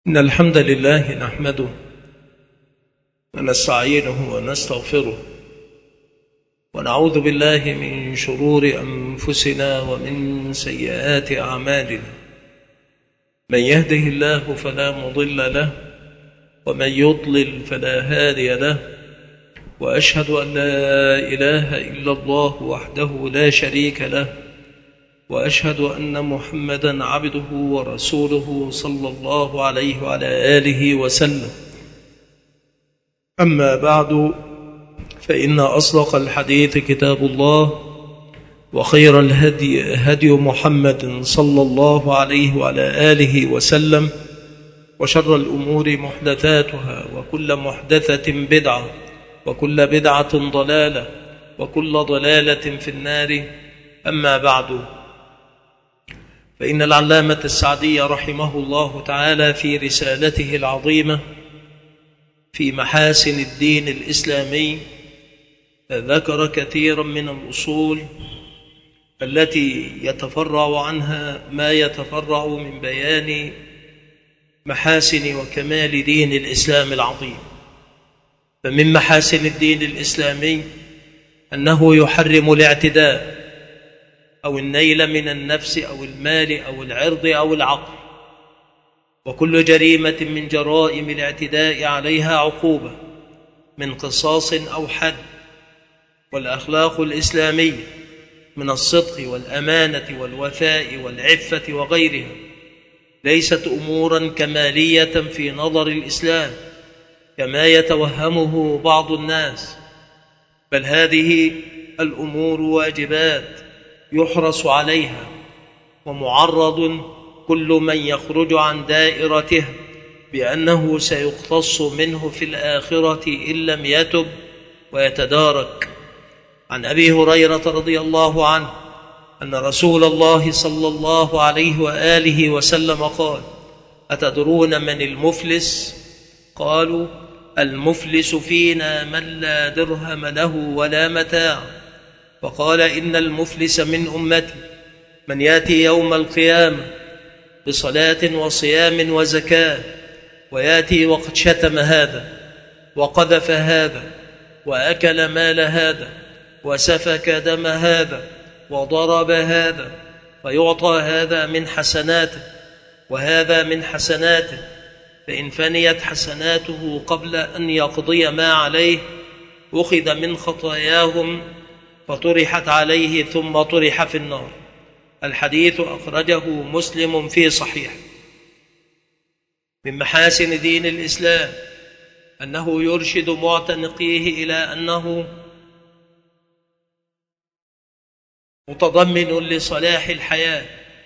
إن الحمد لله نحمده ونستعينه ونستغفره ونعوذ بالله من شرور أنفسنا ومن سيئات أعمالنا. من يهده الله فلا مضل له ومن يضلل فلا هادي له، وأشهد أن لا إله إلا الله وحده لا شريك له، وأشهد أن محمدًا عبده ورسوله صلى الله عليه وعلى آله وسلم. أما بعد، فإن أصدق الحديث كتاب الله، وخير الهدي هدي محمد صلى الله عليه وعلى آله وسلم، وشر الأمور محدثاتها، وكل محدثة بدعة، وكل بدعة ضلالة، وكل ضلالة في النار. أما بعد، فإن العلامة السعدي رحمه الله تعالى في رسالته العظيمة في محاسن الدين الإسلامي ذكر كثيرا من الأصول التي يتفرع عنها ما يتفرع من بيان محاسن وكمال دين الإسلام العظيم. فمن محاسن الدين الإسلامي أنه يحرم الاعتداء أو النيل من النفس أو المال أو العرض أو العقل، وكل جريمة من جرائم الاعتداء عليها عقوبة من قصاص أو حد. والأخلاق الإسلامية من الصدق والأمانة والوفاء والعفة وغيرها ليست أمورا كمالية في نظر الإسلام كما يتوهمه بعض الناس، بل هذه الأمور واجبات يحرص عليها، ومعرض كل من يخرج عن دائرته بأنه سيقتص منه في الآخرة إن لم يتب ويتدارك. عن أبي هريرة رضي الله عنه أن رسول الله صلى الله عليه وآله وسلم قال: أتدرون من المفلس؟ قالوا: المفلس فينا من لا درهم له ولا متاع. فقال: إن المفلس من أمتي من يأتي يوم القيامة بصلاة وصيام وزكاة، ويأتي وقد شتم هذا وقذف هذا وأكل مال هذا وسفك دم هذا وضرب هذا، فيعطى هذا من حسناته وهذا من حسناته، فإن فنيت حسناته قبل أن يقضي ما عليه أخذ من خطاياهم فطرحت عليه ثم طرح في النار. الحديث أخرجه مسلم في صحيح. من محاسن دين الإسلام أنه يرشد معتنقيه إلى أنه متضمن لصلاح الحياة،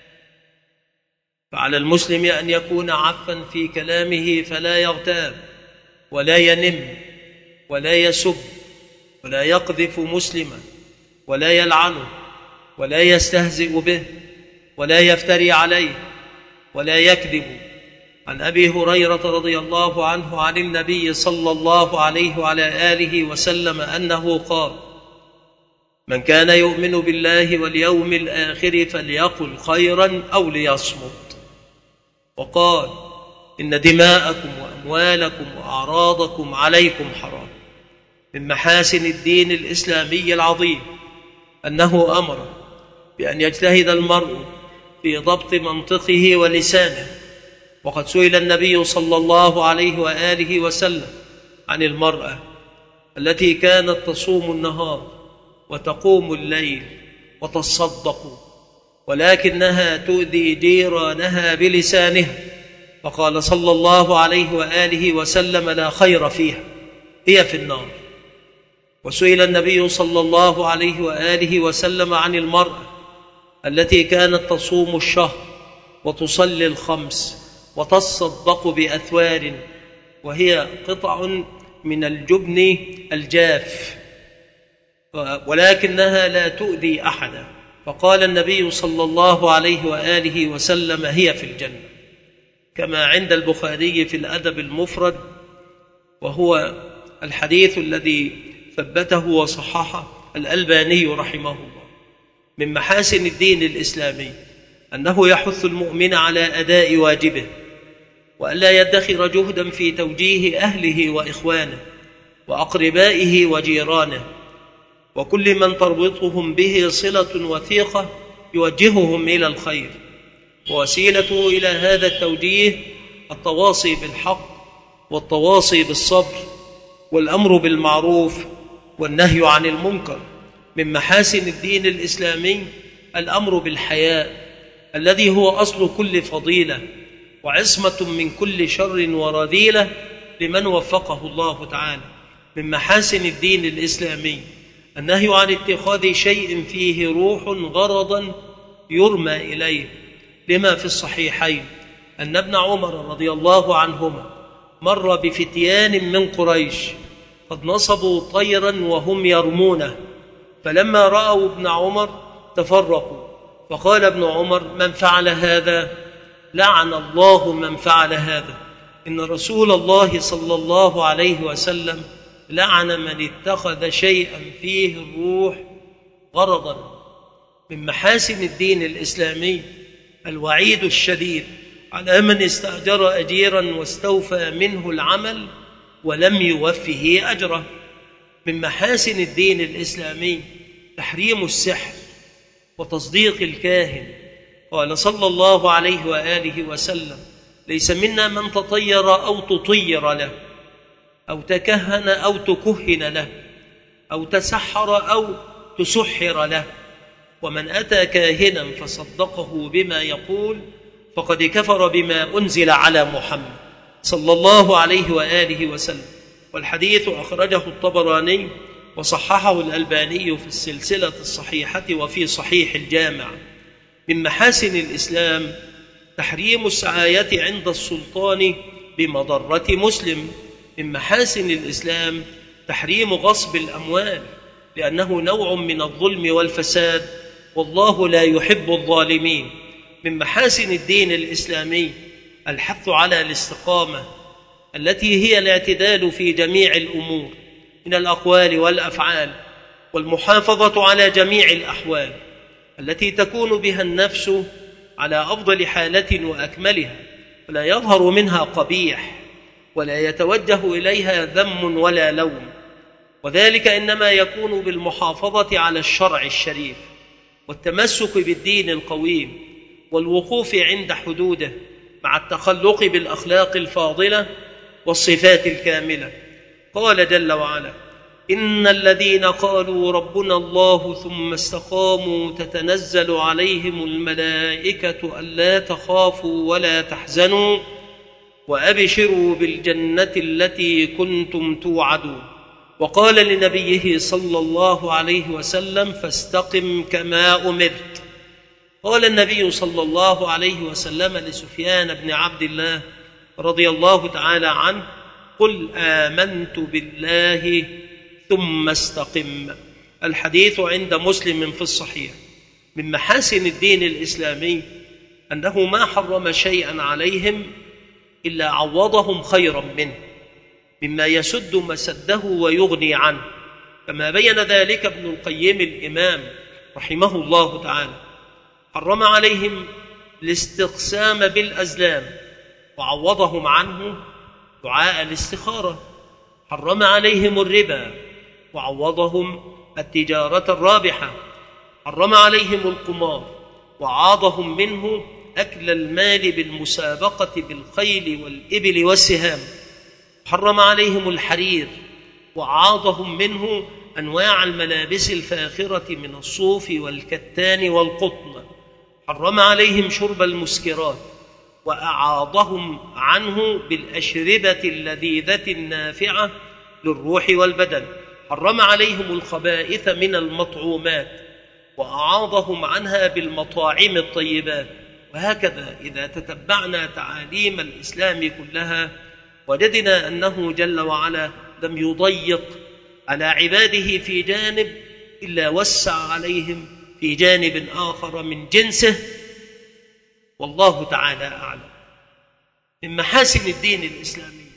فعلى المسلم أن يكون عفا في كلامه فلا يغتاب ولا ينم ولا يسب ولا يقذف مسلما ولا يلعنه ولا يستهزئ به ولا يفتري عليه ولا يكذب. عن أبي هريرة رضي الله عنه عن النبي صلى الله عليه وعلى آله وسلم أنه قال: من كان يؤمن بالله واليوم الآخر فليقل خيرا أو ليصمت. وقال: إن دماءكم وأموالكم وأعراضكم عليكم حرام. من محاسن الدين الإسلامي العظيم أنه أمر بأن يجتهد المرء في ضبط منطقه ولسانه. وقد سئل النبي صلى الله عليه وآله وسلم عن المرأة التي كانت تصوم النهار وتقوم الليل وتصدق، ولكنها تؤذي جيرانها بلسانها، فقال صلى الله عليه وآله وسلم: لا خير فيها، هي في النار. وسئل النبي صلى الله عليه وآله وسلم عن المرأة التي كانت تصوم الشهر وتصلي الخمس وتصدق بأثوار، وهي قطع من الجبن الجاف، ولكنها لا تؤذي أحدا، فقال النبي صلى الله عليه وآله وسلم: هي في الجنة. كما عند البخاري في الأدب المفرد، وهو الحديث الذي ثبته وصححه الألباني رحمه الله. من محاسن الدين الإسلامي أنه يحث المؤمن على أداء واجبه، وألا يدخر جهدا في توجيه أهله وإخوانه وأقربائه وجيرانه وكل من تربطهم به صلة وثيقة يوجههم إلى الخير. ووسيلته إلى هذا التوجيه التواصي بالحق والتواصي بالصبر والأمر بالمعروف والنهي عن المنكر. من محاسن الدين الإسلامي الأمر بالحياء الذي هو أصل كل فضيلة وعصمة من كل شر ورذيلة لمن وفقه الله تعالى. من محاسن الدين الإسلامي النهي عن اتخاذ شيء فيه روح غرضا يرمى إليه، لما في الصحيحين أن ابن عمر رضي الله عنهما مر بفتيان من قريش قد نصبوا طيرا وهم يرمونه، فلما رأوا ابن عمر تفرقوا، فقال ابن عمر: من فعل هذا؟ لعن الله من فعل هذا. إن رسول الله صلى الله عليه وسلم لعن من اتخذ شيئا فيه الروح غرضا. من محاسن الدين الإسلامي الوعيد الشديد على من استأجر أجيرا واستوفى منه العمل ولم يوفه أجره. من محاسن الدين الإسلامي تحريم السحر وتصديق الكاهن. قال صلى الله عليه وآله وسلم: ليس منا من تطير أو تطير له أو تكهن أو تكهن له أو تسحر أو تسحر له، ومن أتى كاهنا فصدقه بما يقول فقد كفر بما أنزل على محمد صلى الله عليه وآله وسلم. والحديث أخرجه الطبراني وصححه الألباني في السلسلة الصحيحة وفي صحيح الجامع. من محاسن الإسلام تحريم السعاية عند السلطان بمضرة مسلم. من محاسن الإسلام تحريم غصب الأموال، لأنه نوع من الظلم والفساد، والله لا يحب الظالمين. من محاسن الدين الإسلامي الحث على الاستقامة التي هي الاعتدال في جميع الأمور من الأقوال والأفعال، والمحافظة على جميع الأحوال التي تكون بها النفس على أفضل حالة وأكملها، ولا يظهر منها قبيح ولا يتوجه إليها ذم ولا لوم، وذلك إنما يكون بالمحافظة على الشرع الشريف والتمسك بالدين القويم والوقوف عند حدوده مع التخلق بالأخلاق الفاضلة والصفات الكاملة. قال جل وعلا: إن الذين قالوا ربنا الله ثم استقاموا تتنزل عليهم الملائكة ألا تخافوا ولا تحزنوا وأبشروا بالجنة التي كنتم توعدون. وقال لنبيه صلى الله عليه وسلم: فاستقم كما أمرت. قال النبي صلى الله عليه وسلم لسفيان بن عبد الله رضي الله تعالى عنه: قل آمنت بالله ثم استقم. الحديث عند مسلم في الصحيح. من محاسن الدين الإسلامي أنه ما حرم شيئا عليهم إلا عوضهم خيرا منه، مما يسد مسده ويغني عنه، كما بين ذلك ابن القيم الإمام رحمه الله تعالى. حرم عليهم الاستقسام بالأزلام وعوضهم عنه دعاء الاستخارة. حرم عليهم الربا وعوضهم التجارة الرابحة. حرم عليهم القمار وعاضهم منه أكل المال بالمسابقة بالخيل والإبل والسهام. حرم عليهم الحرير وعاضهم منه أنواع الملابس الفاخرة من الصوف والكتان والقطن. حرم عليهم شرب المسكرات وأعاضهم عنه بالأشربة اللذيذة النافعة للروح والبدن. حرم عليهم الخبائث من المطعومات وأعاضهم عنها بالمطاعم الطيبات. وهكذا إذا تتبعنا تعاليم الإسلام كلها وجدنا أنه جل وعلا لم يضيق على عباده في جانب إلا وسع عليهم في جانب آخر من جنسه، والله تعالى أعلم. من محاسن الدين الإسلامي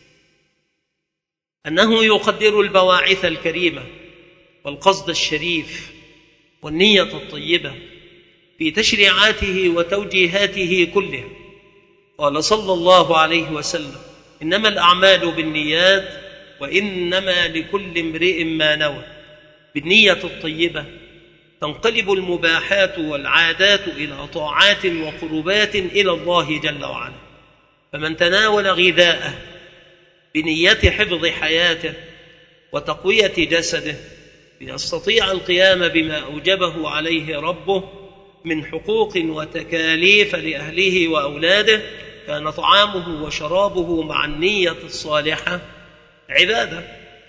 أنه يقدر البواعث الكريمة والقصد الشريف والنية الطيبة في تشريعاته وتوجيهاته كلها، قال صلى الله عليه وسلم: إنما الأعمال بالنيات وإنما لكل امرئ ما نوى. بالنية الطيبة تنقلب المباحات والعادات إلى طاعات وقربات إلى الله جل وعلا. فمن تناول غذاءه بنية حفظ حياته وتقوية جسده ليستطيع القيام بما أوجبه عليه ربه من حقوق وتكاليف لأهله وأولاده، كان طعامه وشرابه مع النية الصالحة عبادة.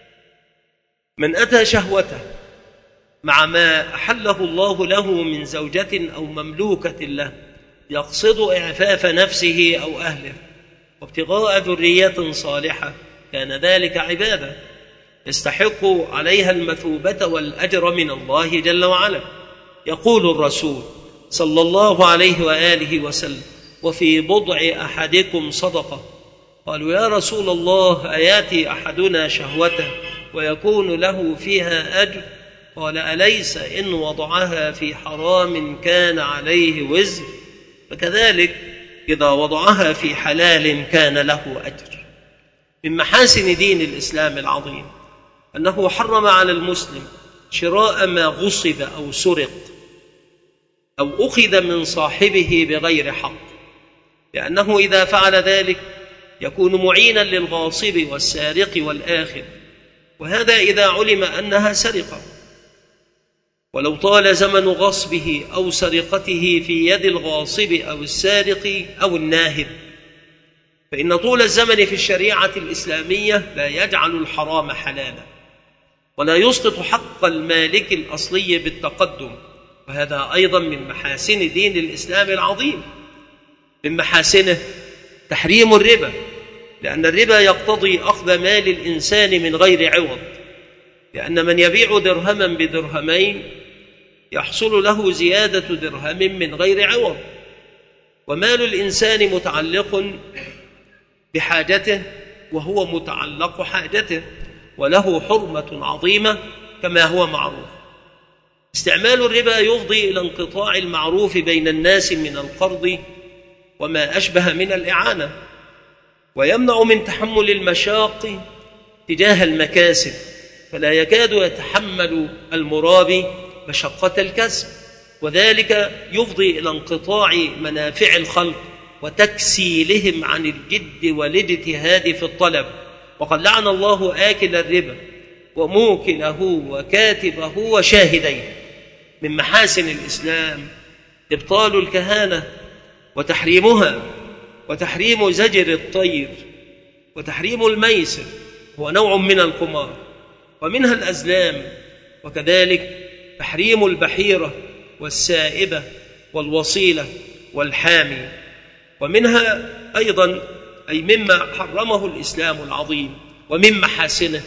من أتى شهوته مع ما أحله الله له من زوجة أو مملوكة له يقصد إعفاف نفسه أو أهله وابتغاء ذرية صالحة، كان ذلك عبادة يستحق عليها المثوبة والأجر من الله جل وعلا. يقول الرسول صلى الله عليه وآله وسلم: وفي بضع أحدكم صدقة. قالوا: يا رسول الله، أياتي أحدنا شهوته ويكون له فيها أجر؟ قال: أليس إن وضعها في حرام كان عليه وزر؟ فكذلك إذا وضعها في حلال كان له أجر. من محاسن دين الإسلام العظيم أنه حرم على المسلم شراء ما غصب أو سرق أو أخذ من صاحبه بغير حق، لأنه إذا فعل ذلك يكون معينا للغاصب والسارق والآخذ، وهذا إذا علم أنها سرقة. ولو طال زمن غصبه أو سرقته في يد الغاصب أو السارق أو الناهب، فإن طول الزمن في الشريعة الإسلامية لا يجعل الحرام حلالا ولا يسقط حق المالك الأصلي بالتقدم. وهذا أيضا من محاسن دين الإسلام العظيم. من محاسنه تحريم الربا، لأن الربا يقتضي أخذ مال الإنسان من غير عوض، لأن من يبيع درهما بدرهمين يحصل له زيادة درهم من غير عوض، ومال الإنسان متعلق بحاجته وهو متعلق حاجته، وله حرمة عظيمة كما هو معروف. استعمال الربا يفضي إلى انقطاع المعروف بين الناس من القرض وما أشبه من الإعانة، ويمنع من تحمل المشاق تجاه المكاسب، فلا يكاد يتحمل المرابي مشقة الكسب، وذلك يفضي إلى انقطاع منافع الخلق وتكسيلهم عن الجد والاجتهاد في الطلب. وقد لعن الله آكل الربا وموكله وكاتبه وشاهديه. من محاسن الإسلام إبطال الكهانة وتحريمها، وتحريم زجر الطير، وتحريم الميسر هو نوع من القمار، ومنها الأزلام، وكذلك تحريم البحيرة والسائبة والوصيلة والحامي. ومنها أيضا أي مما حرمه الإسلام العظيم ومن محاسنه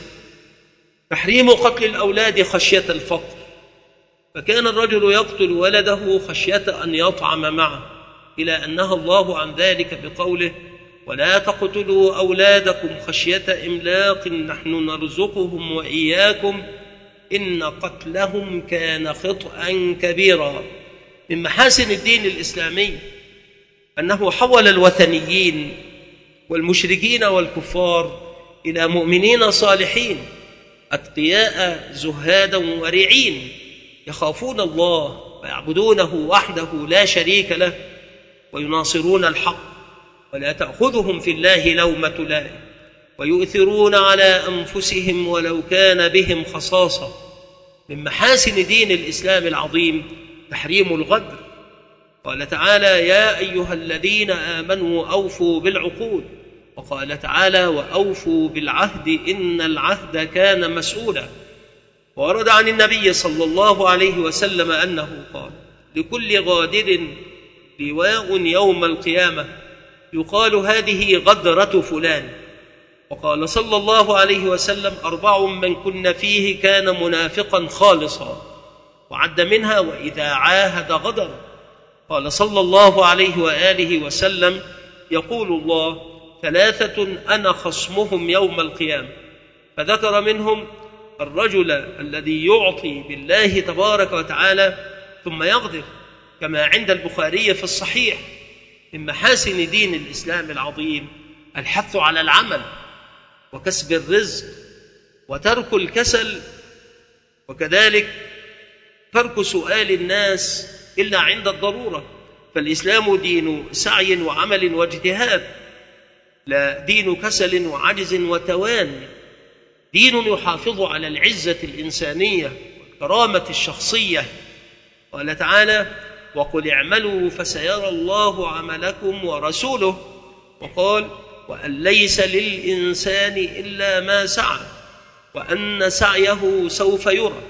تحريم قتل الأولاد خشية الفقر، فكان الرجل يقتل ولده خشية أن يطعم معه، إلى أن نهى الله عن ذلك بقوله: ولا تقتلوا أولادكم خشية إملاق نحن نرزقهم وإياكم إن قتلهم كان خطأ كبيرا. من محاسن الدين الإسلامي أنه حول الوثنيين والمشركين والكفار إلى مؤمنين صالحين أتقياء زهادا ورعين يخافون الله ويعبدونه وحده لا شريك له ويناصرون الحق، ولا تأخذهم في الله لومة لائم، ويؤثرون على أنفسهم ولو كان بهم خصاصة. من محاسن دين الإسلام العظيم تحريم الغدر. قال تعالى: يا أيها الذين آمنوا أوفوا بالعقود. وقال تعالى: وأوفوا بالعهد إن العهد كان مسؤولا. ورد عن النبي صلى الله عليه وسلم أنه قال: لكل غادر لواء يوم القيامة يقال هذه غدرة فلان. وقال صلى الله عليه وسلم: 4 من كن فيه كان منافقا خالصا، وعد منها: وإذا عاهد غدر. قال صلى الله عليه وآله وسلم: يقول الله: 3 أنا خصمهم يوم القيامة، فذكر منهم الرجل الذي يعطي بالله تبارك وتعالى ثم يغدر، كما عند البخاري في الصحيح. من محاسن دين الإسلام العظيم الحث على العمل وكسب الرزق وترك الكسل، وكذلك ترك سؤال الناس إلا عند الضرورة. فالإسلام دين سعي وعمل واجتهاد، لا دين كسل وعجز وتوان، دين يحافظ على العزة الإنسانية والكرامة الشخصية. قال تعالى: وقل اعملوا فسيرى الله عملكم ورسوله، وقال: وأن ليس للإنسان إلا ما سعى وأن سعيه سوف يرى.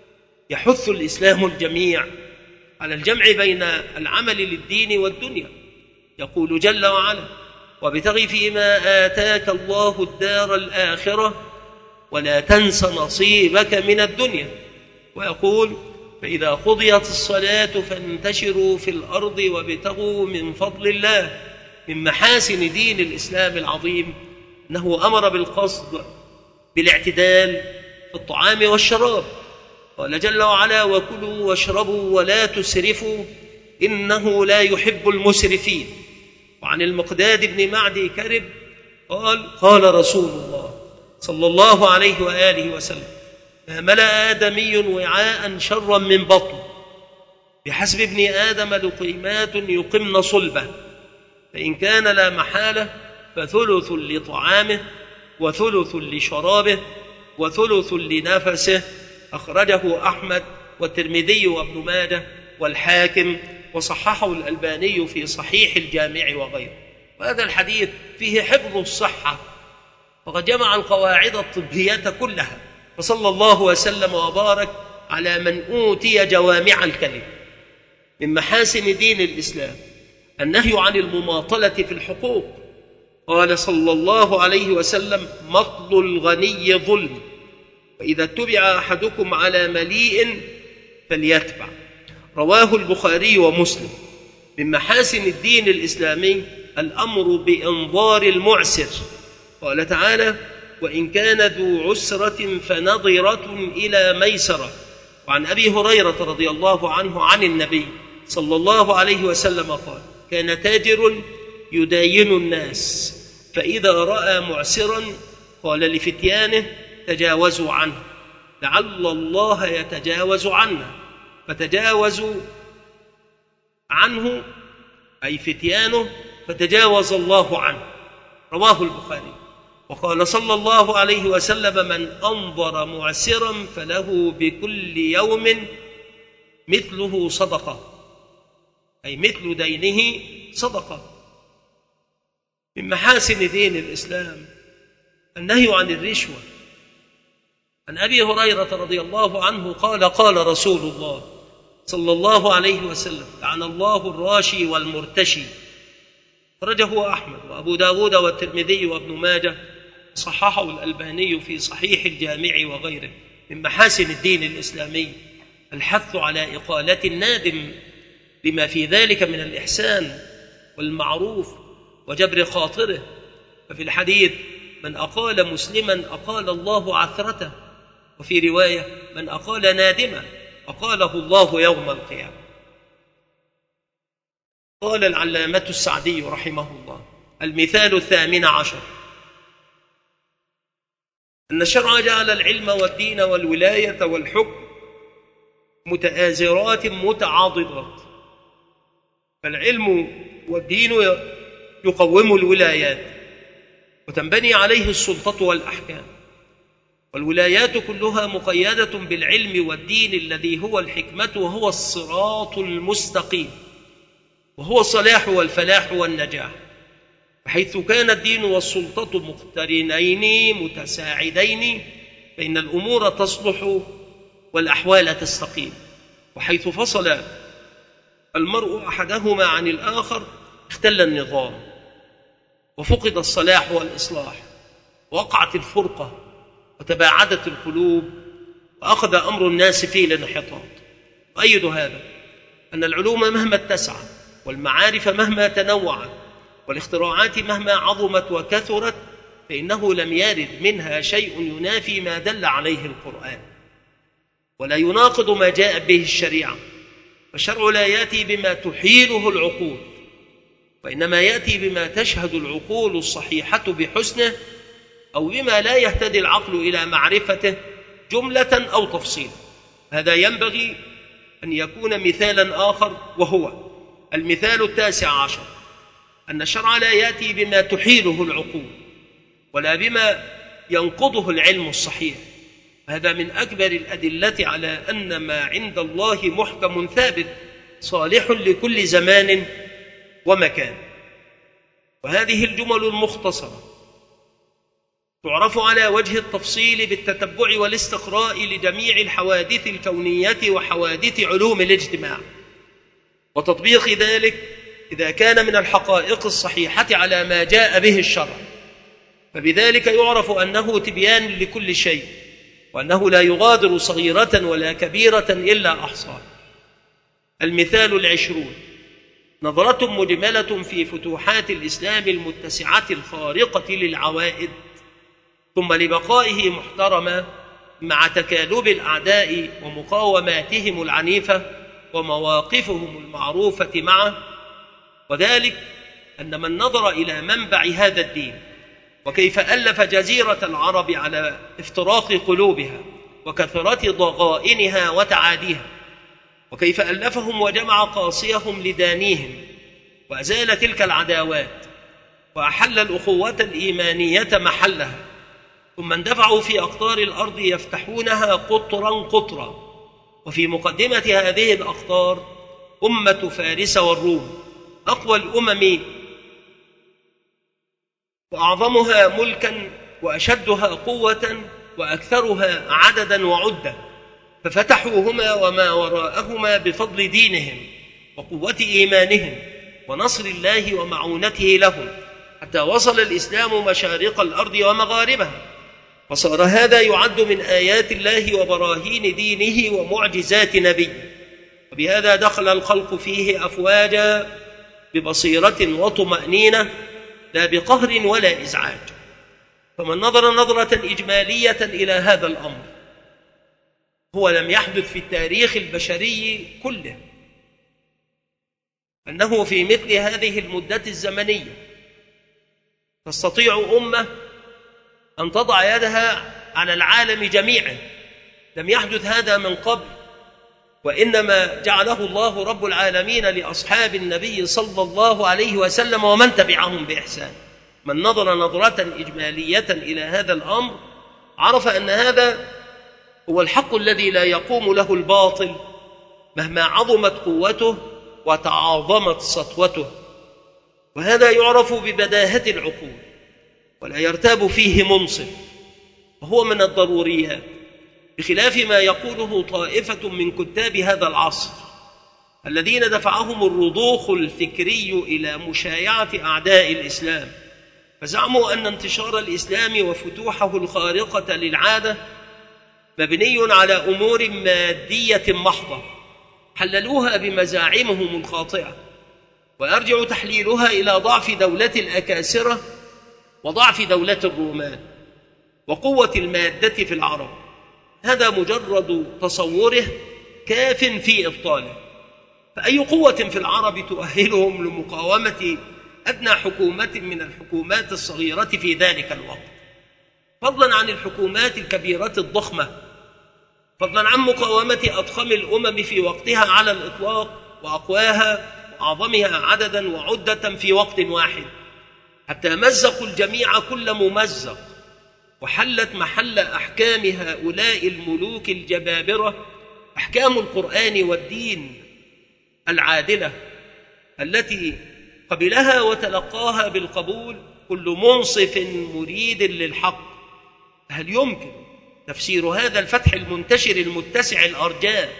يحث الإسلام الجميع على الجمع بين العمل للدين والدنيا. يقول جل وعلا: وابتغ فيما آتاك الله الدار الآخرة ولا تنس نصيبك من الدنيا. ويقول: فإذا قضيت الصلاة فانتشروا في الأرض وابتغوا من فضل الله. من محاسن دين الإسلام العظيم أنه أمر بالقصد بالاعتدال في الطعام والشراب. قال جل وعلا: وكلوا واشربوا ولا تسرفوا إنه لا يحب المسرفين. وعن المقداد بن معدي كرب قال: قال رسول الله صلى الله عليه وآله وسلم: ما ملأ آدمي وعاء شرا من بطن، بحسب ابن آدم لقيمات يقمن صلبه، فإن كان لا محالة فثلث لطعامه وثلث لشرابه وثلث لنفسه. أخرجه أحمد والترمذي وابن ماجه والحاكم، وصححه الألباني في صحيح الجامع وغيره. وهذا الحديث فيه حفظ الصحة، وقد جمع القواعد الطبية كلها، فصلى الله وسلم وبارك على من أوتي جوامع الكلم. من محاسن دين الإسلام النهي عن المماطلة في الحقوق. قال صلى الله عليه وسلم: مطل الغني ظلم، وإذا اتبع أحدكم على مليء فليتبع. رواه البخاري ومسلم. من محاسن الدين الإسلامي الأمر بإنظار المعسر. قال تعالى: وإن كان ذو عسرة فنظرة إلى ميسرة. وعن أبي هريرة رضي الله عنه عن النبي صلى الله عليه وسلم قال: كان تاجر يداين الناس، فإذا رأى معسرا قال لفتيانه: تجاوزوا عنه لعل الله يتجاوز عنا، فتجاوزوا عنه أي فتيانه، فتجاوز الله عنه. رواه البخاري. وقال صلى الله عليه وسلم: من أنظر معسرا فله بكل يوم مثله صدقة، أي مثل دينه صدقة. من محاسن دين الإسلام النهي عن الرشوة. عن أبي هريرة رضي الله عنه قال: قال رسول الله صلى الله عليه وسلم: لعن الله الراشي والمرتشي. خرجه أحمد وأبو داود والترمذي وابن ماجه، صححه الألباني في صحيح الجامع وغيره. من محاسن الدين الإسلامي الحث على إقالة النادم لما في ذلك من الإحسان والمعروف وجبر خاطره. ففي الحديث: من أقال مسلما أقال الله عثرته، وفي رواية: من أقال نادما أقاله الله يوم القيامة. قال العلامة السعدي رحمه الله: المثال 18 أن الشرع جعل العلم والدين والولاية والحكم متآزرات متعاضدات، فالعلم والدين يقوم الولايات وتنبني عليه السلطة والأحكام، والولايات كلها مقيدة بالعلم والدين الذي هو الحكمة وهو الصراط المستقيم، وهو الصلاح والفلاح والنجاح. فحيث كان الدين والسلطة مقترنين متساعدين فإن الأمور تصلح والأحوال تستقيم، وحيث فصل المرء أحدهما عن الآخر اختل النظام وفقد الصلاح والإصلاح، وقعت الفرقة وتباعدت القلوب، وأخذ أمر الناس في الانحطاط. وأيد هذا أن العلوم مهما اتسعت والمعارف مهما تنوعت والاختراعات مهما عظمت وكثرت فإنه لم يرد منها شيء ينافي ما دل عليه القرآن ولا يناقض ما جاء به الشريعة. فالشرع لا يأتي بما تحيله العقول، وإنما يأتي بما تشهد العقول الصحيحة بحسنه أو بما لا يهتدي العقل إلى معرفته جملة أو تفصيلا. هذا ينبغي أن يكون مثالا آخر، وهو المثال 19، أن الشرع لا يأتي بما تحيله العقول ولا بما ينقضه العلم الصحيح. هذا من أكبر الأدلة على أن ما عند الله محكم ثابت صالح لكل زمان ومكان. وهذه الجمل المختصرة تعرف على وجه التفصيل بالتتبع والاستقراء لجميع الحوادث الكونية وحوادث علوم الاجتماع، وتطبيق ذلك إذا كان من الحقائق الصحيحة على ما جاء به الشرع، فبذلك يعرف أنه تبيان لكل شيء، وأنه لا يغادر صغيرة ولا كبيرة إلا أحصاها. المثال 20، نظرة مجملة في فتوحات الإسلام المتسعة الخارقة للعوائد، ثم لبقائه محترما مع تكالب الأعداء ومقاوماتهم العنيفة ومواقفهم المعروفة معه. وذلك أن من نظر إلى منبع هذا الدين وكيف ألف جزيرة العرب على افتراق قلوبها وكثرة ضغائنها وتعاديها، وكيف ألفهم وجمع قاصيهم لدانيهم وأزال تلك العداوات وأحل الأخوة الإيمانية محلها، ثم اندفعوا في أقطار الأرض يفتحونها قطرا قطرا، وفي مقدمة هذه الأقطار أمة فارس والروم، أقوى الأمم وأعظمها ملكا وأشدها قوة وأكثرها عددا وعدة، ففتحوهما وما وراءهما بفضل دينهم وقوة إيمانهم ونصر الله ومعونته لهم، حتى وصل الإسلام مشارق الأرض ومغاربها، وصار هذا يعد من آيات الله وبراهين دينه ومعجزات نبيه. وبهذا دخل الخلق فيه أفواجا ببصيرة وطمأنينة، لا بقهر ولا إزعاج. فمن نظر نظرة إجمالية إلى هذا الأمر، هو لم يحدث في التاريخ البشري كله أنه في مثل هذه المدة الزمنية تستطيع أمة أن تضع يدها على العالم جميعا. لم يحدث هذا من قبل، وإنما جعله الله رب العالمين لأصحاب النبي صلى الله عليه وسلم ومن تبعهم بإحسان. من نظر نظرة إجمالية إلى هذا الأمر عرف أن هذا هو الحق الذي لا يقوم له الباطل مهما عظمت قوته وتعاظمت سطوته، وهذا يعرف ببداهة العقول ولا يرتاب فيه منصف، وهو من الضروريات، بخلاف ما يقوله طائفة من كتاب هذا العصر الذين دفعهم الرضوخ الفكري إلى مشايعة أعداء الإسلام، فزعموا أن انتشار الإسلام وفتوحه الخارقة للعادة مبني على أمور مادية محضة حللوها بمزاعمهم الخاطئة، ويرجع تحليلها إلى ضعف دولة الأكاسرة وضعف دولة الرومان وقوة المادة في العرب. هذا مجرد تصوره كاف في إبطاله، فأي قوة في العرب تؤهلهم لمقاومة أدنى حكومة من الحكومات الصغيرة في ذلك الوقت، فضلا عن الحكومات الكبيرة الضخمة، فضلا عن مقاومة أضخم الأمم في وقتها على الإطلاق وأقواها وأعظمها عددا وعدة في وقت واحد، حتى مزقوا الجميع كل ممزق، وحلت محل أحكام هؤلاء الملوك الجبابرة أحكام القرآن والدين العادلة التي قبلها وتلقاها بالقبول كل منصف مريد للحق. هل يمكن تفسير هذا الفتح المنتشر المتسع الأرجاء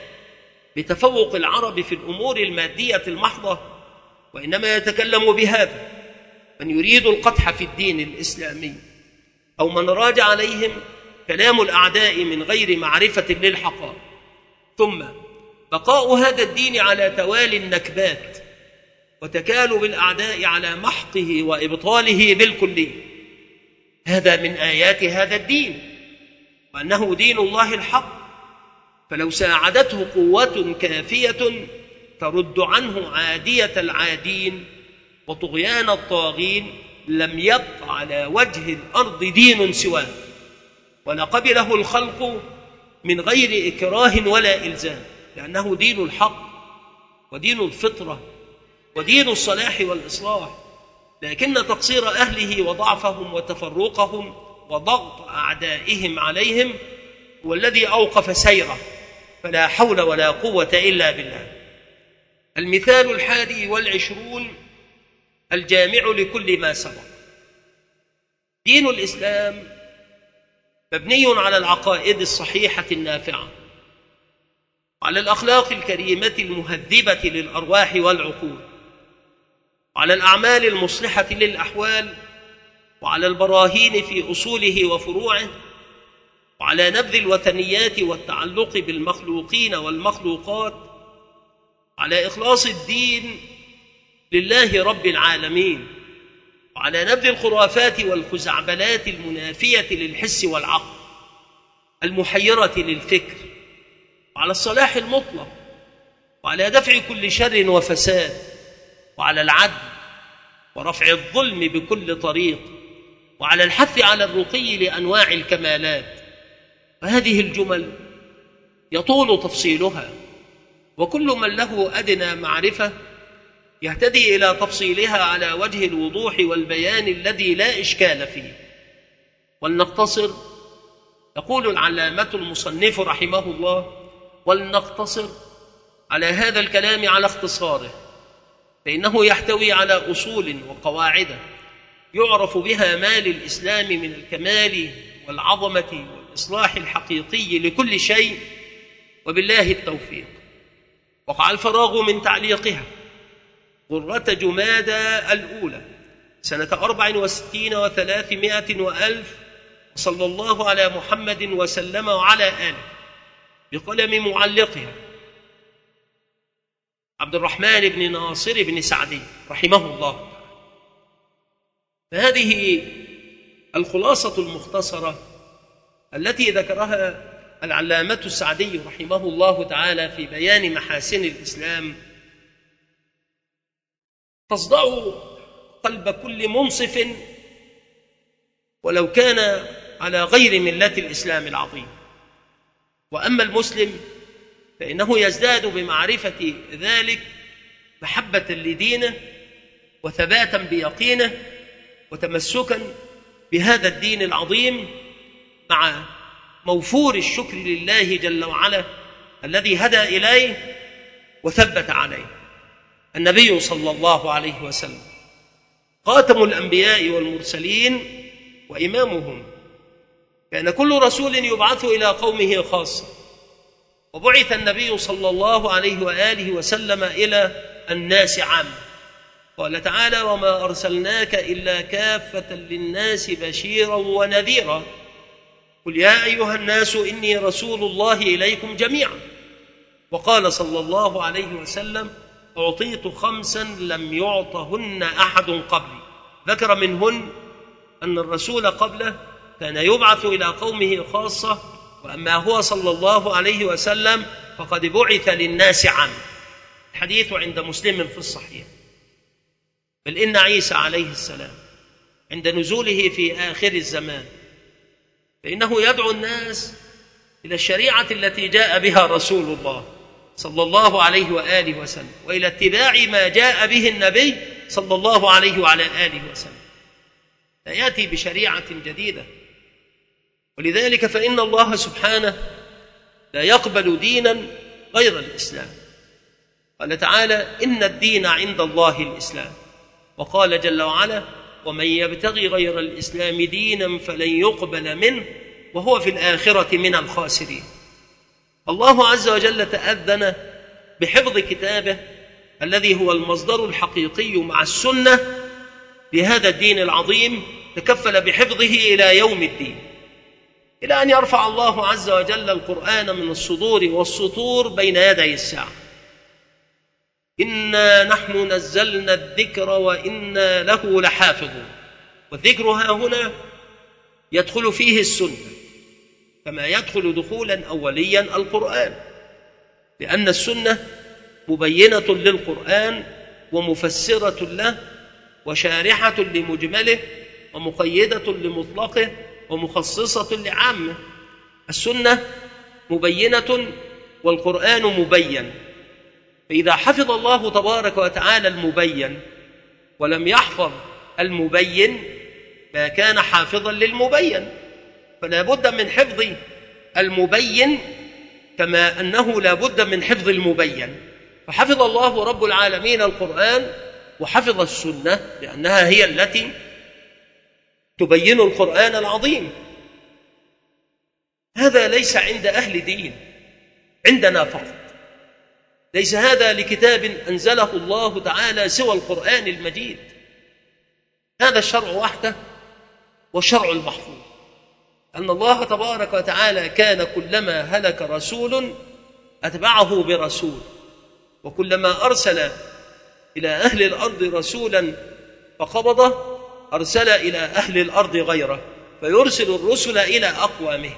بتفوق العرب في الأمور المادية المحضة؟ وإنما يتكلم بهذا من يريد القدح في الدين الإسلامي، أو من راجع عليهم كلام الأعداء من غير معرفة للحقائق. ثم بقاء هذا الدين على توالي النكبات وتكالب الأعداء على محقه وإبطاله بالكلية، هذا من آيات هذا الدين، وأنه دين الله الحق. فلو ساعدته قوة كافية ترد عنه عادية العادين وطغيان الطاغين لم يبق على وجه الأرض دين سواه، ولا قبله الخلق من غير إكراه ولا إلزام، لأنه دين الحق ودين الفطرة ودين الصلاح والإصلاح. لكن تقصير أهله وضعفهم وتفرقهم وضغط أعدائهم عليهم هو الذي أوقف سيره، فلا حول ولا قوة إلا بالله. المثال 21 الجامع لكل ما سبق. دين الإسلام مبني على العقائد الصحيحة النافعة، وعلى الأخلاق الكريمة المهذبة للأرواح والعقول، وعلى الأعمال المصلحة للأحوال، وعلى البراهين في أصوله وفروعه، وعلى نبذ الوثنيات والتعلق بالمخلوقين والمخلوقات، على إخلاص الدين لله رب العالمين، وعلى نبذ الخرافات والخزعبلات المنافية للحس والعقل المحيرة للفكر، وعلى الصلاح المطلق، وعلى دفع كل شر وفساد، وعلى العدل ورفع الظلم بكل طريق، وعلى الحث على الرقي لأنواع الكمالات. وهذه الجمل يطول تفصيلها، وكل من له أدنى معرفة يهتدي إلى تفصيلها على وجه الوضوح والبيان الذي لا إشكال فيه. ولنقتصر، يقول العلامة المصنف رحمه الله، ولنقتصر على هذا الكلام على اختصاره، فإنه يحتوي على أصول وقواعد يعرف بها ما للإسلام من الكمال والعظمة والإصلاح الحقيقي لكل شيء، وبالله التوفيق. وقع الفراغ من تعليقها غرة جمادى الأولى سنة 64 و300 وألف، صلى الله على محمد وسلم وعلى آله، بقلم معلقها عبد الرحمن بن ناصر بن سعدي رحمه الله. فهذه الخلاصة المختصرة التي ذكرها العلامة السعدي رحمه الله تعالى في بيان محاسن الإسلام تصدع قلب كل منصف ولو كان على غير ملة الإسلام العظيم. وأما المسلم فإنه يزداد بمعرفة ذلك محبة لدينه وثباتا بيقينه وتمسكا بهذا الدين العظيم، مع موفور الشكر لله جل وعلا الذي هدى إليه وثبت عليه. النبي صلى الله عليه وسلم خاتم الأنبياء والمرسلين وإمامهم، كان كل رسول يبعث إلى قومه خاصة، وبعث النبي صلى الله عليه وآله وسلم إلى الناس عامة. قال تعالى: وما أرسلناك إلا كافة للناس بشيرا ونذيرا، قل يا أيها الناس إني رسول الله إليكم جميعا. وقال صلى الله عليه وسلم: أعطيت 5 لم يعطهن أحد قبلي، ذكر منهن أن الرسول قبله كان يبعث إلى قومه خاصة، وأما هو صلى الله عليه وسلم فقد بعث للناس عامة. الحديث عند مسلم في الصحيح. بل إن عيسى عليه السلام عند نزوله في آخر الزمان فإنه يدعو الناس إلى الشريعة التي جاء بها رسول الله صلى الله عليه وآله وسلم، وإلى اتباع ما جاء به النبي صلى الله عليه وعلى آله وسلم، لا يأتي بشريعة جديدة. ولذلك فإن الله سبحانه لا يقبل دينا غير الإسلام. قال تعالى: إن الدين عند الله الإسلام. وقال جل وعلا: ومن يبتغي غير الإسلام دينا فلن يقبل منه وهو في الآخرة من الخاسرين. الله عز وجل تأذن بحفظ كتابه الذي هو المصدر الحقيقي مع السنة لهذا الدين العظيم، تكفل بحفظه إلى يوم الدين، إلى أن يرفع الله عز وجل القرآن من الصدور والسطور بين يدي الساعة. إنا نحن نزلنا الذكر وإنا له لحافظون. والذكر ها هنا يدخل فيه السنة كما يدخل دخولا أوليا القرآن، لأن السنة مبينة للقرآن ومفسرة له وشارحة لمجمله ومقيدة لمطلقه ومخصصة لعامه. السنة مبينة والقرآن مبين، فإذا حفظ الله تبارك وتعالى المبين ولم يحفظ المبين ما كان حافظا للمبين، فلا بد من حفظ المبين كما أنه لا بد من حفظ المبين. فحفظ الله رب العالمين القرآن وحفظ السنة لأنها هي التي تبين القرآن العظيم. هذا ليس عند أهل دين، عندنا فقط. ليس هذا لكتاب أنزله الله تعالى سوى القرآن المجيد. هذا الشرع وحده والشرع المحفوظ، أن الله تبارك وتعالى كان كلما هلك رسول أتبعه برسول، وكلما أرسل إلى أهل الأرض رسولا فقبضه أرسل إلى أهل الأرض غيره، فيرسل الرسل إلى أقوامهم.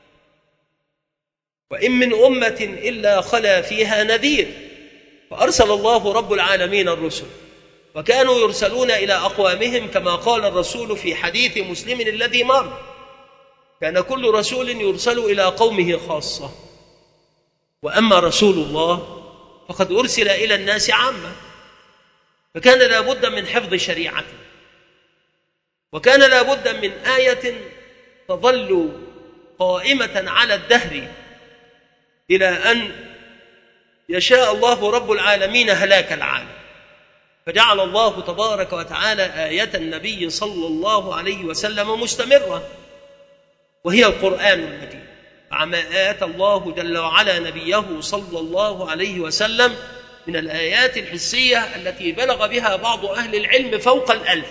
وإن من أمة إلا خلا فيها نذير، فأرسل الله رب العالمين الرسل، وكانوا يرسلون إلى أقوامهم كما قال الرسول في حديث مسلم الذي مر: كان كل رسول يرسل إلى قومه خاصة، وأما رسول الله فقد أرسل إلى الناس عامة. فكان لا بد من حفظ شريعته، وكان لا بد من آية تظل قائمة على الدهر إلى أن يشاء الله رب العالمين هلاك العالم. فجعل الله تبارك وتعالى آية النبي صلى الله عليه وسلم مستمرة، وهي القرآن المجيد، مع ما آتى الله جل وعلا نبيه صلى الله عليه وسلم من الآيات الحسية التي بلغ بها بعض أهل العلم فوق 1000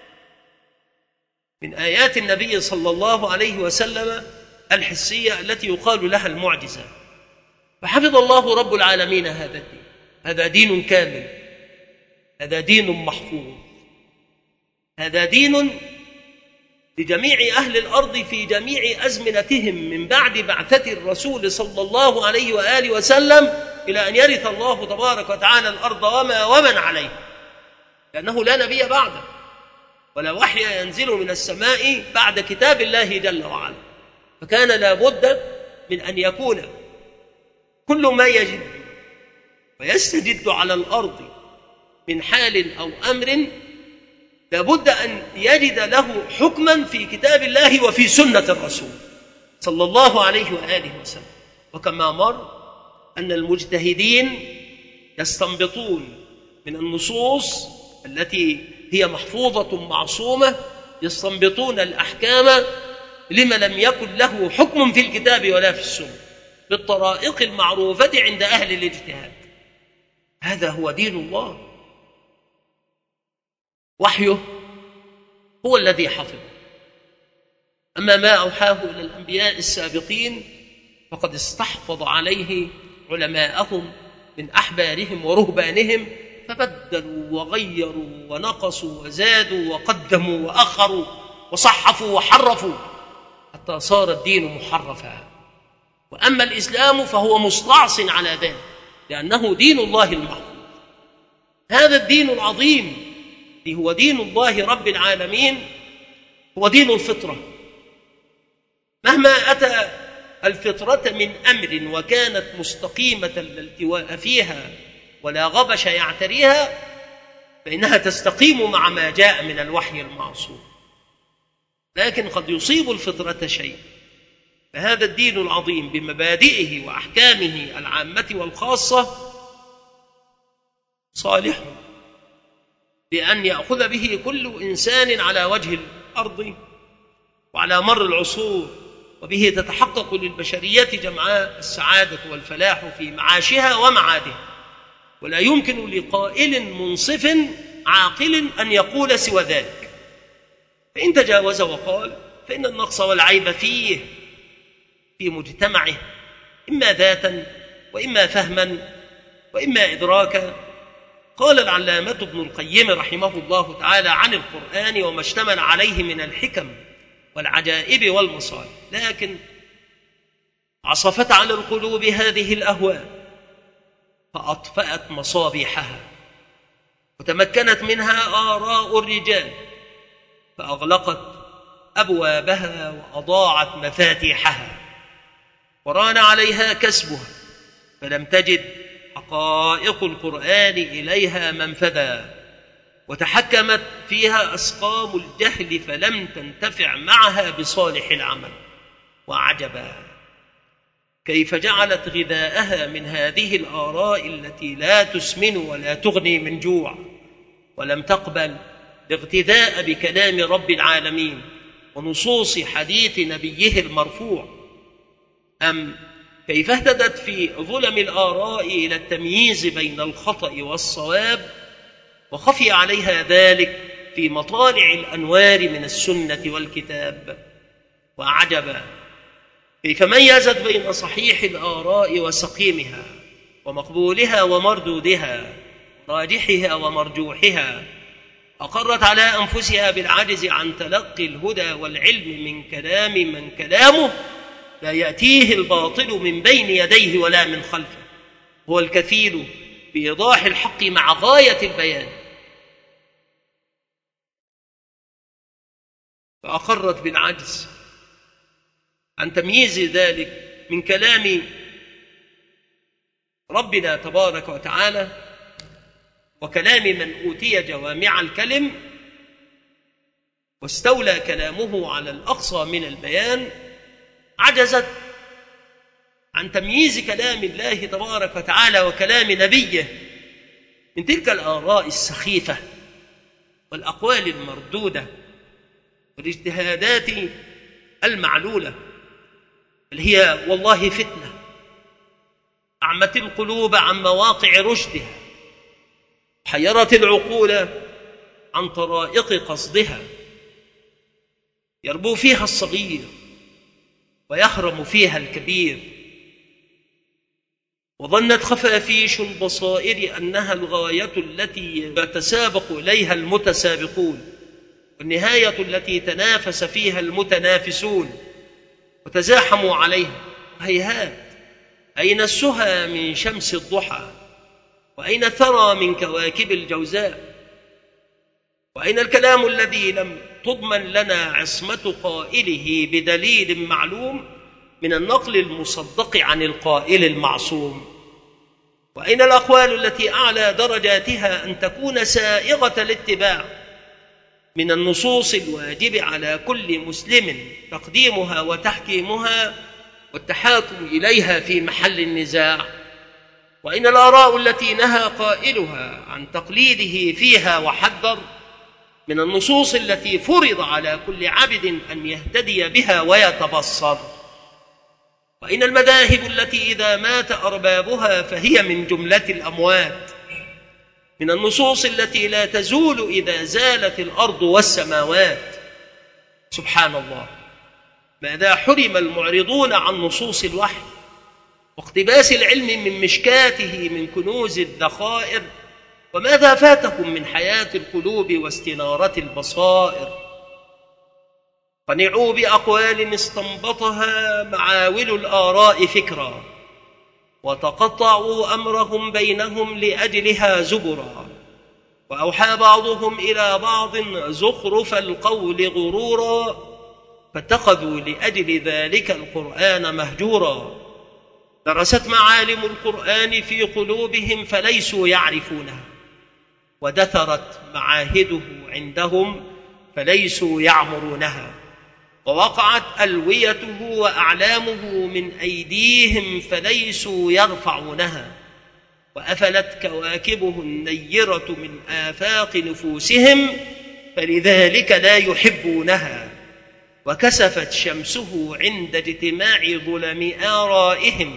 من آيات النبي صلى الله عليه وسلم الحسية التي يقال لها المعجزة. فحفظ الله رب العالمين هذا الدين. هذا دين كامل، هذا دين محفوظ، هذا دين لجميع أهل الأرض في جميع أزمنتهم من بعد بعثة الرسول صلى الله عليه وآله وسلم إلى أن يرث الله تبارك وتعالى الأرض ومن عليه، لأنه لا نبي بعده ولا وحي ينزل من السماء بعد كتاب الله جل وعلا. فكان لا بد من أن يكون كل ما يجد ويستجد على الأرض من حال أو أمر لا بد أن يجد له حكما في كتاب الله وفي سنة الرسول صلى الله عليه وآله وسلم. وكما مر أن المجتهدين يستنبطون من النصوص التي هي محفوظة معصومة، يستنبطون الأحكام لما لم يكن له حكم في الكتاب ولا في السنة بالطرائق المعروفة عند أهل الاجتهاد. هذا هو دين الله. وحيه هو الذي حفظه. أما ما أوحاه إلى الأنبياء السابقين فقد استحفظ عليه علماءهم من أحبارهم ورهبانهم، فبدلوا وغيروا ونقصوا وزادوا وقدموا وأخروا وصحفوا وحرفوا حتى صار الدين محرفا. وأما الإسلام فهو مستعص على ذلك لأنه دين الله المحفوظ. هذا الدين العظيم اللي هو دين الله رب العالمين هو دين الفطرة. مهما أتى الفطرة من أمر وكانت مستقيمة لا التواء فيها ولا غبش يعتريها فإنها تستقيم مع ما جاء من الوحي المعصوم، لكن قد يصيب الفطرة شيء. فهذا الدين العظيم بمبادئه وأحكامه العامة والخاصة صالح بأن يأخذ به كل إنسان على وجه الأرض وعلى مر العصور، وبه تتحقق للبشرية جمعاء السعادة والفلاح في معاشها ومعادها. ولا يمكن لقائل منصف عاقل أن يقول سوى ذلك. فإن تجاوز وقال فإن النقص والعيب فيه في مجتمعه إما ذاتا وإما فهما وإما إدراكا. قال العلامة ابن القيم رحمه الله تعالى عن القرآن وما اشتمل عليه من الحكم والعجائب والمصالح: لكن عصفت على القلوب هذه الأهواء فأطفأت مصابيحها، وتمكنت منها آراء الرجال فأغلقت أبوابها وأضاعت مفاتيحها، وران عليها كسبها فلم تجد حقائق القرآن إليها منفذا، وتحكمت فيها أسقام الجهل فلم تنتفع معها بصالح العمل. وعجبا كيف جعلت غذاءها من هذه الآراء التي لا تسمن ولا تغني من جوع، ولم تقبل الاغتذاء بكلام رب العالمين ونصوص حديث نبيه المرفوع. أم كيف اهتدت في ظلم الآراء إلى التمييز بين الخطأ والصواب، وخفي عليها ذلك في مطالع الأنوار من السنة والكتاب. وعجبا كيف ميزت بين صحيح الآراء وسقيمها، ومقبولها ومردودها، راجحها ومرجوحها، أقرت على أنفسها بالعجز عن تلقي الهدى والعلم من كلام من كلامه لا يأتيه الباطل من بين يديه ولا من خلفه، هو الكفيل بإيضاح الحق مع غاية البيان. فأقرت بالعجز عن تمييز ذلك من كلام ربنا تبارك وتعالى وكلام من أوتي جوامع الكلم واستولى كلامه على الأقصى من البيان. عجزت عن تمييز كلام الله تبارك وتعالى وكلام نبيه من تلك الآراء السخيفة والأقوال المردودة والاجتهادات المعلولة، بل هي والله فتنة أعمت القلوب عن مواقع رشدها، حيرت العقول عن طرائق قصدها، يربو فيها الصغير ويحرم فيها الكبير، وظنت خفافيش البصائر أنها الغاية التي يتسابق إليها المتسابقون، والنهاية التي تنافس فيها المتنافسون وتزاحموا عليها. هيهات، أين السهى من شمس الضحى، وأين الثرى من كواكب الجوزاء، وأين الكلام الذي لم تضمن لنا عصمة قائله بدليل معلوم من النقل المصدق عن القائل المعصوم، وأين الأقوال التي أعلى درجاتها أن تكون سائغة الاتباع من النصوص الواجب على كل مسلم تقديمها وتحكيمها والتحاكم إليها في محل النزاع، وإن الآراء التي نهى قائلها عن تقليده فيها وحذر من النصوص التي فرض على كل عبد أن يهتدي بها ويتبصر، وإن المذاهب التي إذا مات أربابها فهي من جملة الأموات، من النصوص التي لا تزول إذا زالت الأرض والسماوات. سبحان الله، ماذا حرم المعرضون عن نصوص الوحي واقتباس العلم من مشكاته من كنوز الذخائر، وماذا فاتكم من حياة القلوب واستنارة البصائر. قنعوا بأقوال استنبطها معاول الآراء فكرا، وتقطعوا أمرهم بينهم لأجلها زبرا، وأوحى بعضهم إلى بعض زخرف القول غرورا، فاتخذوا لأجل ذلك القرآن مهجورا. درست معالم القرآن في قلوبهم فليسوا يعرفونها، ودثرت معاهده عندهم فليسوا يعمرونها، ووقعت ألويته وأعلامه من أيديهم فليسوا يرفعونها، وأفلت كواكبه النيرة من آفاق نفوسهم فلذلك لا يحبونها، وكسفت شمسه عند اجتماع ظلم آرائهم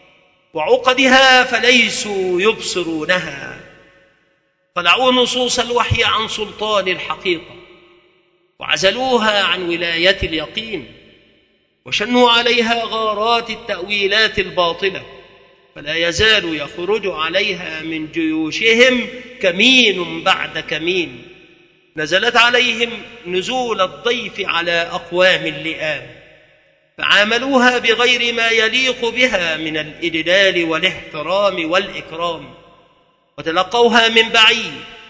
وعقدها فليسوا يبصرونها. خلعوا نصوص الوحي عن سلطان الحقيقة وعزلوها عن ولاية اليقين، وشنوا عليها غارات التأويلات الباطلة، فلا يزال يخرج عليها من جيوشهم كمين بعد كمين. نزلت عليهم نزول الضيف على أقوام اللئام، فعاملوها بغير ما يليق بها من الإجلال والاحترام والإكرام، وتلقوها من بعيد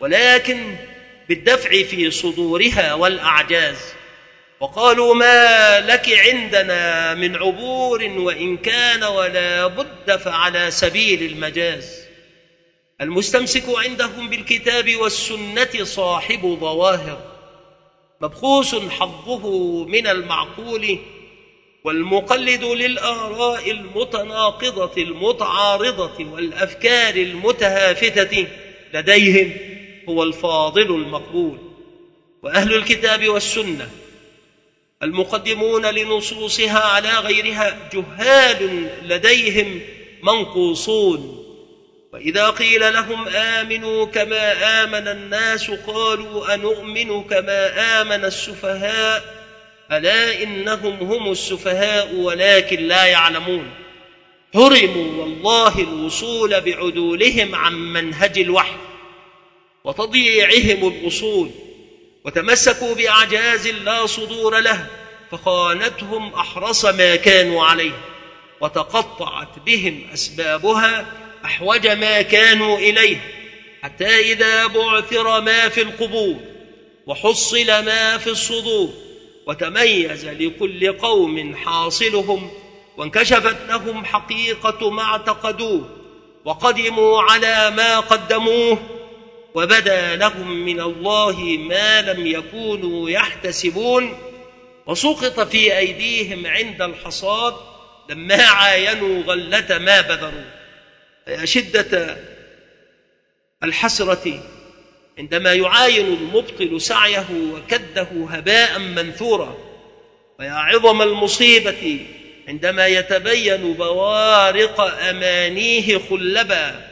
ولكن بالدفع في صدورها والأعجاز. وقالوا ما لك عندنا من عبور وإن كان ولا بد فعلى سبيل المجاز. المستمسك عندهم بالكتاب والسنة صاحب ظواهر، مبخوس حظه من المعقول، والمقلد للآراء المتناقضة المتعارضة والأفكار المتهافتة لديهم هو الفاضل المقبول. وأهل الكتاب والسنة المقدمون لنصوصها على غيرها جهال لديهم منقوصون، وإذا قيل لهم آمنوا كما آمن الناس قالوا أنؤمن كما آمن السفهاء ألا إنهم هم السفهاء ولكن لا يعلمون. حرموا والله الوصول بعدولهم عن منهج الوحي وتضييعهم الأصول، وتمسكوا بأعجاز لا صدور له فخانتهم أحرص ما كانوا عليه، وتقطعت بهم أسبابها أحوج ما كانوا إليه، حتى إذا بعثر ما في القبور وحصل ما في الصدور وتميز لكل قوم حاصلهم وانكشفت لهم حقيقة ما اعتقدوه وقدموا على ما قدموه وبدا لهم من الله ما لم يكونوا يحتسبون، وسقط في أيديهم عند الحصاد لما عاينوا غلة ما بذروا. يا شدة الحسرة عندما يعاين المبطل سعيه وكده هباء منثورا، ويا عظم المصيبة عندما يتبين بوارق أمانيه خلبا،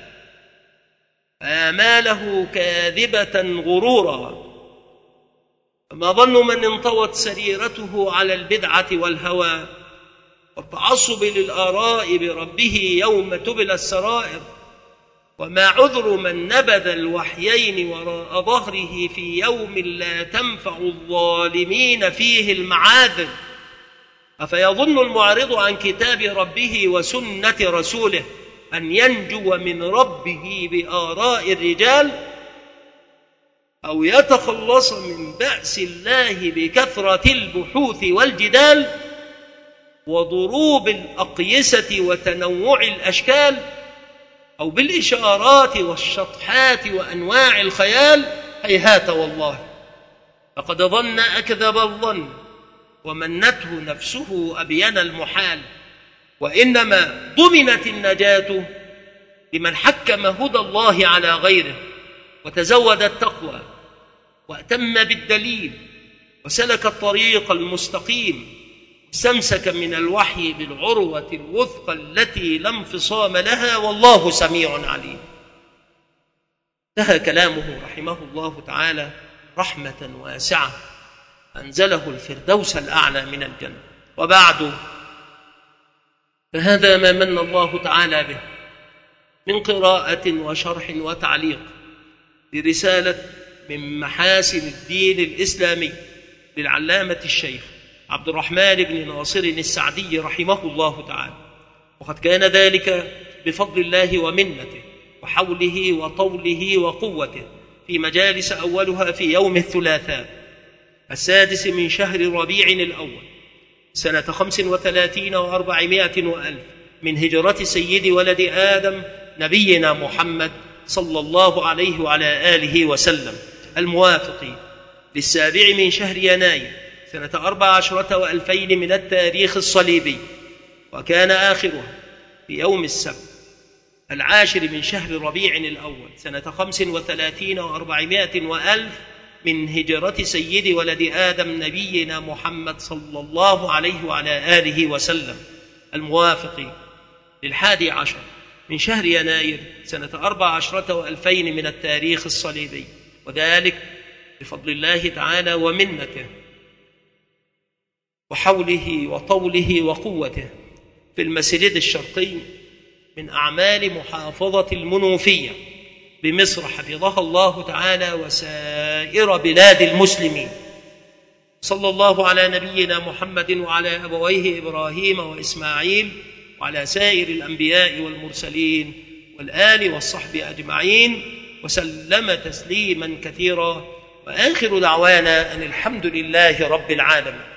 آماله كاذبة غرورا. فما ظن من انطوت سريرته على البدعة والهوى والتعصب للآراء بربه يوم تبلى السرائر؟ وما عذر من نبذ الوحيين وراء ظهره في يوم لا تنفع الظالمين فيه المعاذر؟ أفيظن المعرض عن كتاب ربه وسنة رسوله أن ينجو من ربه بآراء الرجال، أو يتخلص من بأس الله بكثرة البحوث والجدال وضروب الأقيسة وتنوع الأشكال، أو بالإشارات والشطحات وأنواع الخيال؟ هيهات والله، فقد ظن أكذب الظن ومنته نفسه أبين المحال. وإنما ضمنت النجاة لمن حكم هدى الله على غيره وتزود التقوى وأتم بالدليل وسلك الطريق المستقيم، استمسك من الوحي بالعروة الوثقى التي لا انفصام لها، والله سميع عليم. انتهى كلامه رحمه الله تعالى رحمة واسعة أنزله الفردوس الأعلى من الجنة. وبعد، فهذا ما من الله تعالى به من قراءة وشرح وتعليق لرسالة من محاسن الدين الإسلامي للعلامة الشيخ عبد الرحمن بن ناصر السعدي رحمه الله تعالى، وقد كان ذلك بفضل الله ومنته وحوله وطوله وقوته في مجالس أولها في يوم الثلاثاء 6 من شهر ربيع الأول سنة 35 و400 وألف من هجرة سيد ولد آدم نبينا محمد صلى الله عليه وعلى آله وسلم، الموافق 7 من شهر يناير سنة 14 و2000 من التاريخ الصليبي، وكان آخرها في يوم السبت 10 من شهر ربيع الأول سنة 35 و400 وألف من هجرة سيد ولد آدم نبينا محمد صلى الله عليه وعلى آله وسلم، الموافق 11 من شهر يناير سنة 14 و2000 من التاريخ الصليبي، وذلك بفضل الله تعالى ومنته وحوله وطوله وقوته في المسجد الشرقي من أعمال محافظة المنوفية بمصر حفظها الله تعالى وسائر بلاد المسلمين. صلى الله على نبينا محمد وعلى أبويه إبراهيم وإسماعيل وعلى سائر الأنبياء والمرسلين والآل والصحب أجمعين، وسلم تسليما كثيرا، وآخر دعوانا أن الحمد لله رب العالمين.